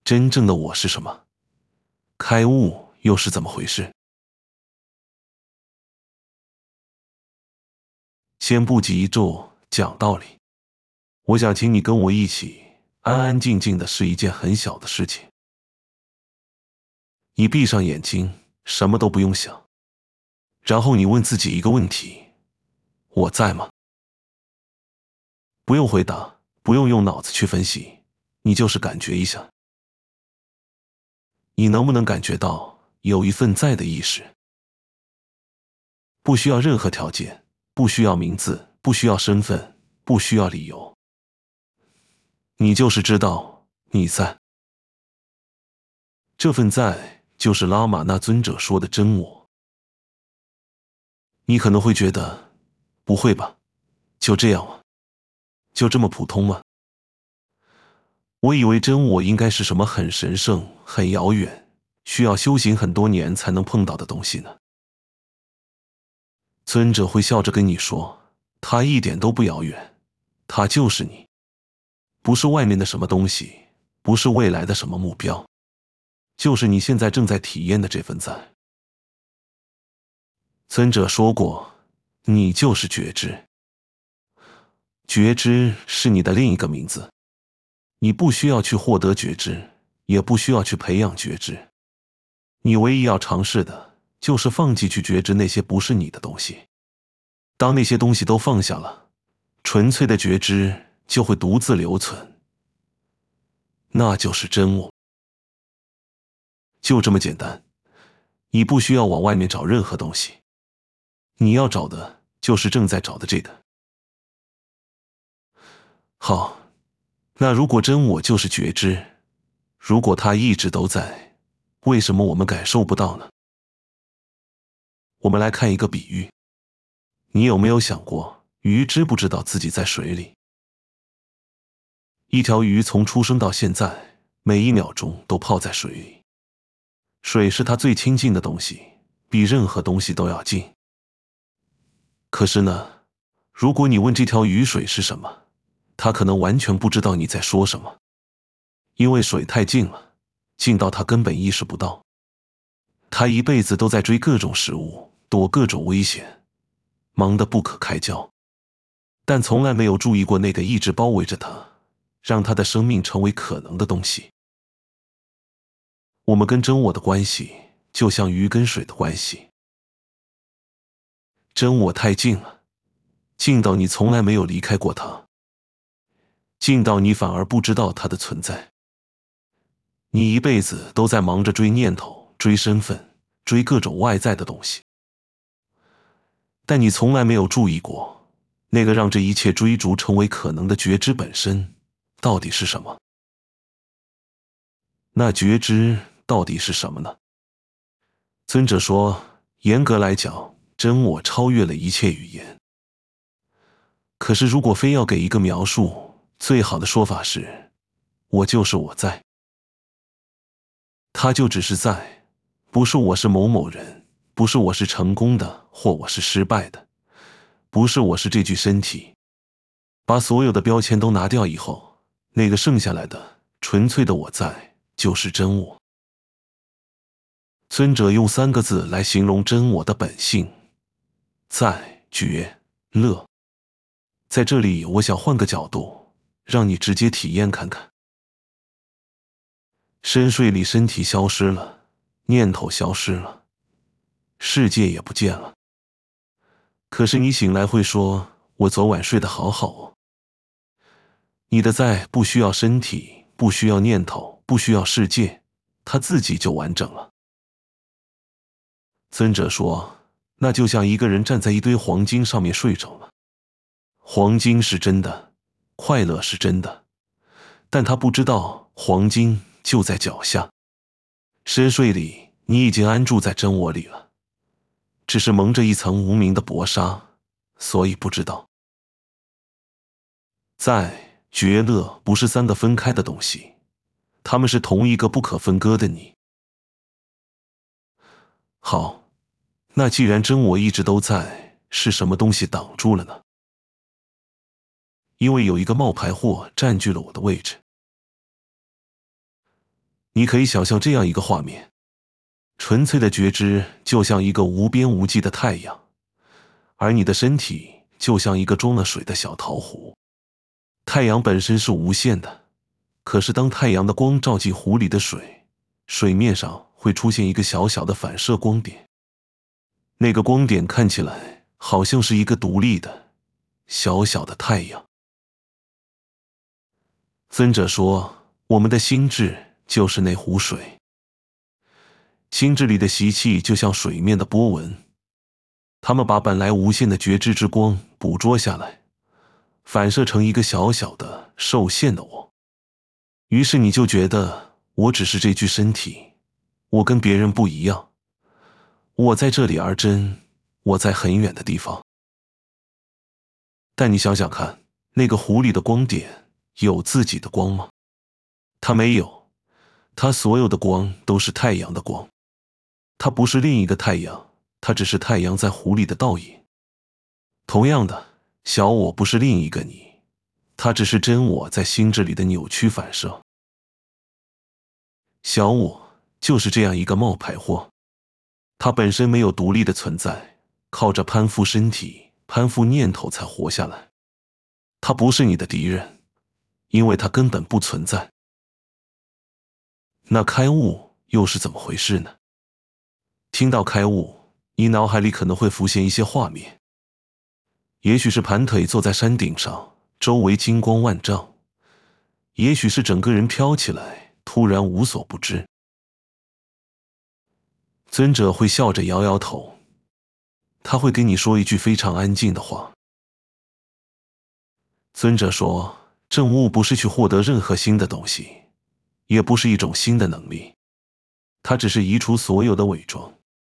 真正的我是什么？开悟又是怎么回事？先不急一咒讲道理，我想请你跟我一起安安静静的是一件很小的事情。你闭上眼睛，什么都不用想，然后你问自己一个问题：我在吗？不用回答，不用用脑子去分析，你就是感觉一下。你能不能感觉到有一份在的意识？不需要任何条件，不需要名字，不需要身份，不需要理由，你就是知道你在。这份在就是拉玛那尊者说的真我。你可能会觉得，不会吧，就这样吗？就这么普通吗？我以为真我应该是什么很神圣、很遥远，需要修行很多年才能碰到的东西呢。尊者会笑着跟你说，它一点都不遥远，它就是你，不是外面的什么东西，不是未来的什么目标，就是你现在正在体验的这份在。尊者说过，你就是觉知，觉知是你的另一个名字。你不需要去获得觉知，也不需要去培养觉知，你唯一要尝试的就是放弃去觉知那些不是你的东西。当那些东西都放下了，纯粹的觉知就会独自留存，那就是真我。就这么简单，你不需要往外面找任何东西，你要找的就是正在找的这个。好，那如果真我就是觉知，如果它一直都在，为什么我们感受不到呢？我们来看一个比喻，你有没有想过，鱼知不知道自己在水里？一条鱼从出生到现在，每一秒钟都泡在水里，水是它最亲近的东西，比任何东西都要近。可是呢，如果你问这条鱼水是什么，它可能完全不知道你在说什么，因为水太近了，近到它根本意识不到。它一辈子都在追各种食物，躲各种危险，忙得不可开交，但从来没有注意过那个一直包围着它，让它的生命成为可能的东西。我们跟真我的关系，就像鱼跟水的关系。真我太近了，近到你从来没有离开过它，近到你反而不知道它的存在。你一辈子都在忙着追念头、追身份、追各种外在的东西，但你从来没有注意过，那个让这一切追逐成为可能的觉知本身，到底是什么？那觉知到底是什么呢？尊者说，严格来讲，真我超越了一切语言。可是如果非要给一个描述，最好的说法是，我就是我在。他就只是在，不是我是某某人，不是我是成功的或我是失败的，不是我是这具身体。把所有的标签都拿掉以后，那个剩下来的纯粹的我在，就是真我。尊者用3个字来形容真我的本性：在、觉、乐。在这里，我想换个角度，让你直接体验看看。深睡里，身体消失了，念头消失了，世界也不见了。可是你醒来会说，我昨晚睡得好好哦。你的在不需要身体，不需要念头，不需要世界，它自己就完整了。尊者说，那就像一个人站在一堆黄金上面睡着了。黄金是真的，快乐是真的，但他不知道黄金就在脚下。深睡里，你已经安住在真我里了，只是蒙着一层无名的薄纱，所以不知道。在、觉、乐不是3个分开的东西，它们是同一个不可分割的你。好，那既然真我一直都在，是什么东西挡住了呢？因为有一个冒牌货占据了我的位置。 你可以想象这样一个画面，纯粹的觉知就像一个无边无际的太阳，而你的身体就像一个装了水的小陶壶。太阳本身是无限的，可是当太阳的光照进壶里的水，水面上会出现一个小小的反射光点。那个光点看起来好像是一个独立的小小的太阳。尊者说，我们的心智就是那壶水，心智里的习气就像水面的波纹，它们把本来无限的觉知之光捕捉下来，反射成一个小小的受限的我。于是你就觉得我只是这具身体，我跟别人不一样，我在这里而真，我在很远的地方。但你想想看，那个壶里的光点有自己的光吗？它没有，它所有的光都是太阳的光，它不是另一个太阳，它只是太阳在壶里的倒影。同样的，小我不是另一个你，它只是真我在心智里的扭曲反射。小我就是这样一个冒牌货，它本身没有独立的存在，靠着攀附身体、攀附念头才活下来。它不是你的敌人，因为它根本不存在。那开悟又是怎么回事呢？听到开悟，你脑海里可能会浮现一些画面，也许是盘腿坐在山顶上，周围金光万丈，也许是整个人飘起来，突然无所不知。尊者会笑着摇摇头，他会跟你说一句非常安静的话。尊者说，证悟不是去获得任何新的东西，也不是一种新的能力，它只是移除所有的伪装。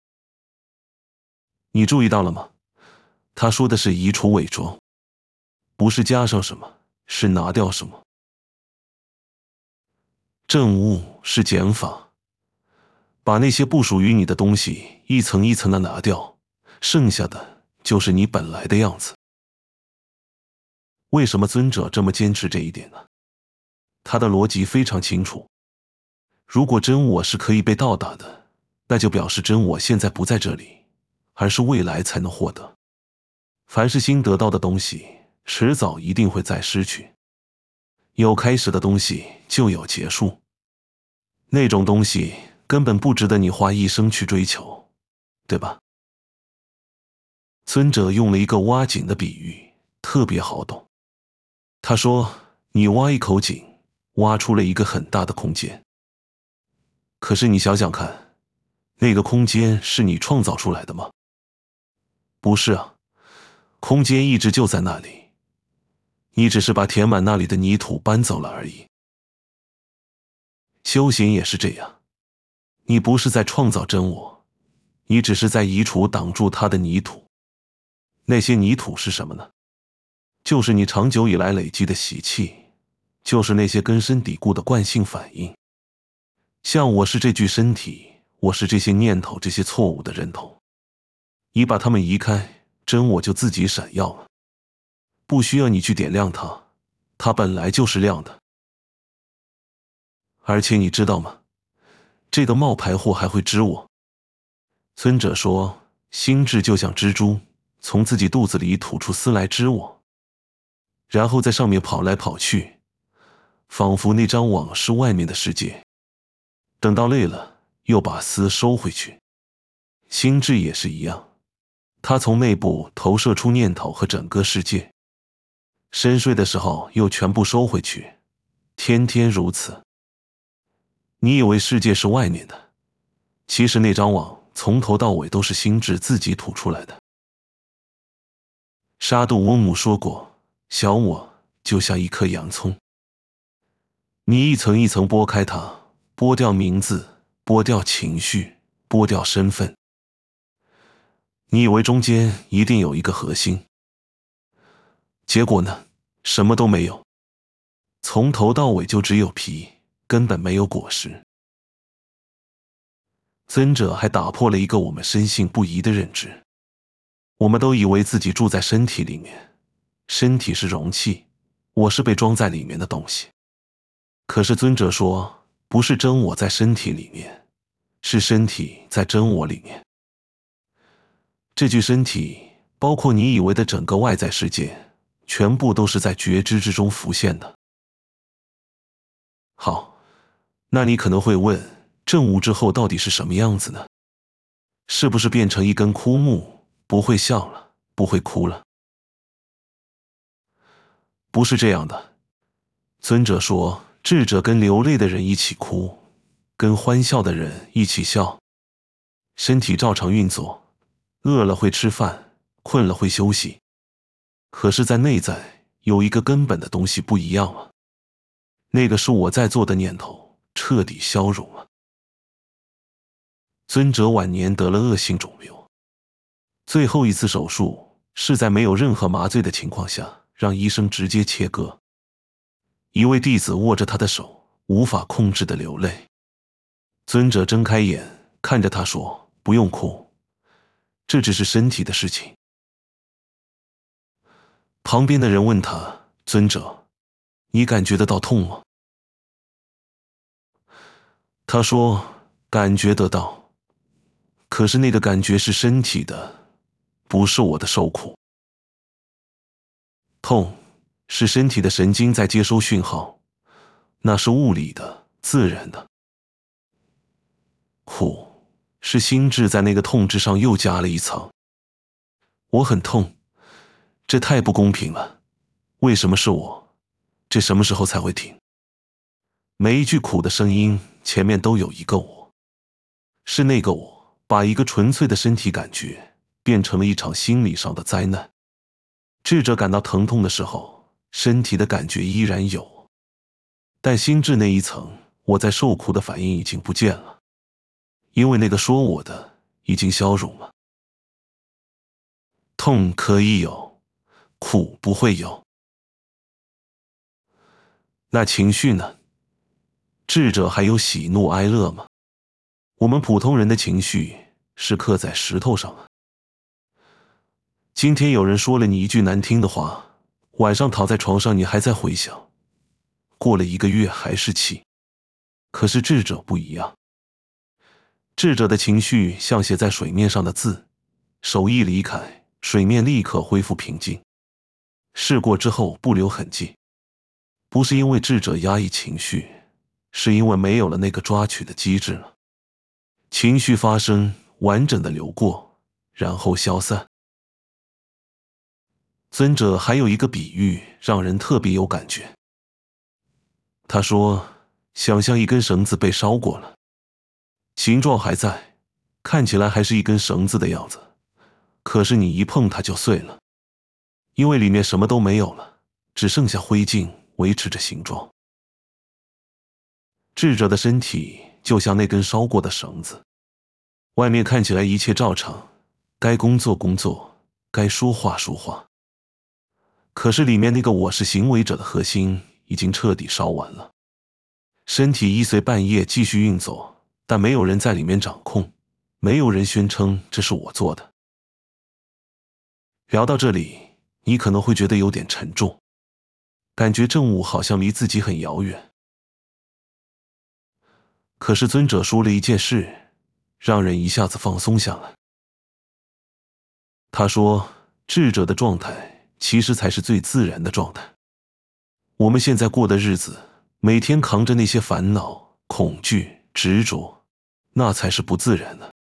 你注意到了吗？他说的是移除伪装，不是加上什么，是拿掉什么。证悟是减法，把那些不属于你的东西一层一层的拿掉，剩下的就是你本来的样子。为什么尊者这么坚持这一点呢？他的逻辑非常清楚，如果真我是可以被到达的，那就表示真我现在不在这里，而是未来才能获得。凡是新得到的东西，迟早一定会再失去。有开始的东西就有结束，那种东西根本不值得你花一生去追求，对吧？尊者用了一个挖井的比喻，特别好懂。他说，你挖一口井，挖出了一个很大的空间。可是你想想看，那个空间是你创造出来的吗？不是啊，空间一直就在那里，你只是把填满那里的泥土搬走了而已。修行也是这样，你不是在创造真我，你只是在移除挡住它的泥土。那些泥土是什么呢？就是你长久以来累积的习气，就是那些根深蒂固的惯性反应。像我是这具身体，我是这些念头，这些错误的认同。你把它们移开，真我就自己闪耀了，不需要你去点亮它，它本来就是亮的。而且你知道吗？这个冒牌货还会织我。尊者说，心智就像蜘蛛，从自己肚子里吐出丝来织我，然后在上面跑来跑去，仿佛那张网是外面的世界。等到累了，又把丝收回去。心智也是一样，它从内部投射出念头和整个世界，深睡的时候又全部收回去，天天如此。你以为世界是外面的，其实那张网从头到尾都是心智自己吐出来的。沙杜翁姆说过，小我就像一颗洋葱，你一层一层剥开它，剥掉名字，剥掉情绪，剥掉身份。你以为中间一定有一个核心，结果呢，什么都没有，从头到尾就只有皮，根本没有果实。尊者还打破了一个我们深信不疑的认知，我们都以为自己住在身体里面，身体是容器，我是被装在里面的东西。可是尊者说， 不是真我在身体里面，是身体在真我里面。这具身体，包括你以为的整个外在世界，全部都是在觉知之中浮现的。好，那你可能会问，证悟之后到底是什么样子呢？是不是变成一根枯木，不会笑了，不会哭了？不是这样的。尊者说，智者跟流泪的人一起哭，跟欢笑的人一起笑。身体照常运作，饿了会吃饭，困了会休息。可是在内在有一个根本的东西不一样了，那个是我在做的念头彻底消融了。尊者晚年得了恶性肿瘤，最后一次手术是在没有任何麻醉的情况下，让医生直接切割。一位弟子握着他的手，无法控制的流泪。尊者睁开眼，看着他说：“不用哭，这只是身体的事情。”旁边的人问他：“尊者，你感觉得到痛吗？”他说：“感觉得到，可是那个感觉是身体的，不是我的受苦。痛是身体的神经在接收讯号，那是物理的、自然的。苦是心智在那个痛之上又加了一层。我很痛，这太不公平了。为什么是我？这什么时候才会停？每一句苦的声音前面都有一个我，是那个我把一个纯粹的身体感觉变成了一场心理上的灾难。智者感到疼痛的时候，身体的感觉依然有，但心智那一层我在受苦的反应已经不见了，因为那个说我的已经消融了。痛可以有，苦不会有。那情绪呢？智者还有喜怒哀乐吗？我们普通人的情绪是刻在石头上啊。今天有人说了你一句难听的话，晚上躺在床上你还在回想，过了1个月还是气。可是智者不一样，智者的情绪像写在水面上的字，手一离开，水面立刻恢复平静。事过之后不留痕迹，不是因为智者压抑情绪，是因为没有了那个抓取的机制了。情绪发生，完整的流过，然后消散。尊者还有一个比喻让人特别有感觉。他说，想象一根绳子被烧过了，形状还在，看起来还是一根绳子的样子，可是你一碰它就碎了，因为里面什么都没有了，只剩下灰烬维持着形状。智者的身体就像那根烧过的绳子，外面看起来一切照常，该工作工作，该说话说话。可是里面那个我是行为者的核心已经彻底烧完了。身体一随半夜继续运作，但没有人在里面掌控，没有人宣称这是我做的。聊到这里，你可能会觉得有点沉重，感觉证悟好像离自己很遥远。可是尊者说了一件事，让人一下子放松下来。他说，智者的状态其实才是最自然的状态。我们现在过的日子，每天扛着那些烦恼、恐惧、执着，那才是不自然的。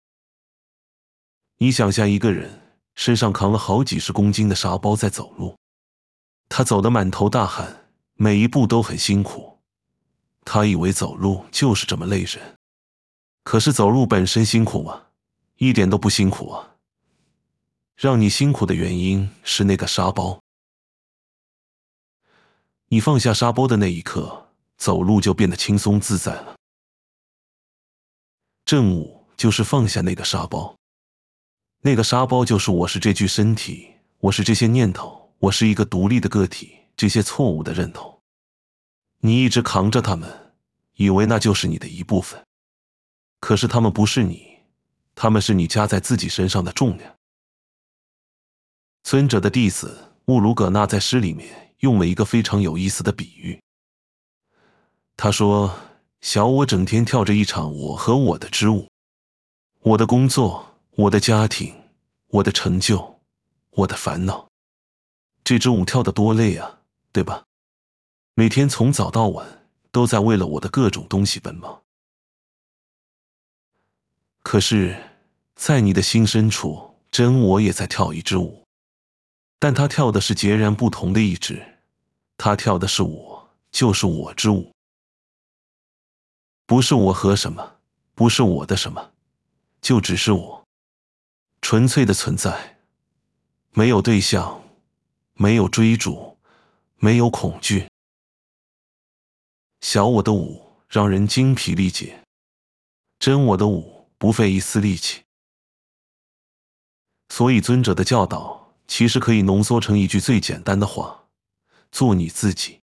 你想象一个人身上扛了好几十公斤的沙包在走路，他走得满头大汗，每一步都很辛苦。他以为走路就是这么累人，可是走路本身辛苦吗？一点都不辛苦啊。让你辛苦的原因是那个沙包。你放下沙包的那一刻，走路就变得轻松自在了。证悟就是放下那个沙包，那个沙包就是我是这具身体，我是这些念头，我是一个独立的个体，这些错误的认同。你一直扛着它们，以为那就是你的一部分，可是它们不是你，它们是你加在自己身上的重量。尊者的弟子穆鲁葛纳在诗里面用了一个非常有意思的比喻。他说， 小我整天跳着一场我和我的之舞。我的工作，我的家庭，我的成就，我的烦恼。这支舞跳得多累啊，对吧？每天从早到晚都在为了我的各种东西奔忙。可是，在你的心深处，真我也在跳一支舞，但他跳的是截然不同的一支，他跳的是我，就是我之舞。不是我和什么，不是我的什么，就只是我，纯粹的存在，没有对象，没有追逐，没有恐惧。小我的舞让人精疲力竭，真我的舞不费一丝力气。所以尊者的教导其实可以浓缩成一句最简单的话：做你自己。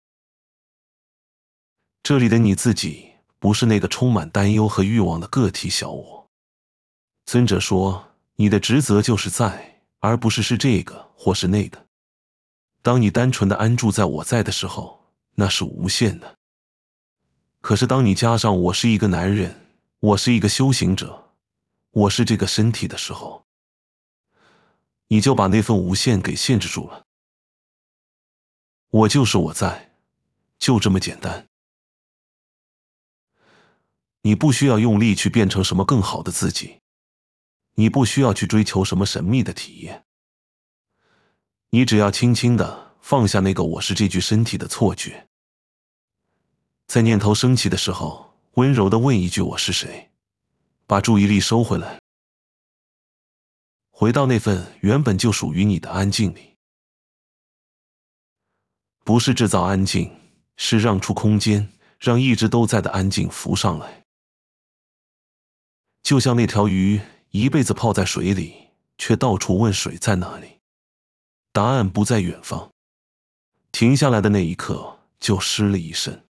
这里的你自己不是那个充满担忧和欲望的个体小我。尊者说，你的职责就是在，而不是这个或是那个。当你单纯的安住在我在的时候，那是无限的。可是当你加上我是一个男人，我是一个修行者，我是这个身体的时候，你就把那份无限给限制住了。我就是我在，就这么简单。你不需要用力去变成什么更好的自己，你不需要去追求什么神秘的体验，你只要轻轻地放下那个我是这具身体的错觉。在念头升起的时候，温柔地问一句我是谁，把注意力收回来，回到那份原本就属于你的安静里。不是制造安静，是让出空间，让一直都在的安静浮上来。就像那条鱼一辈子泡在水里，却到处问水在哪里，答案不在远方，停下来的那一刻就湿了一身。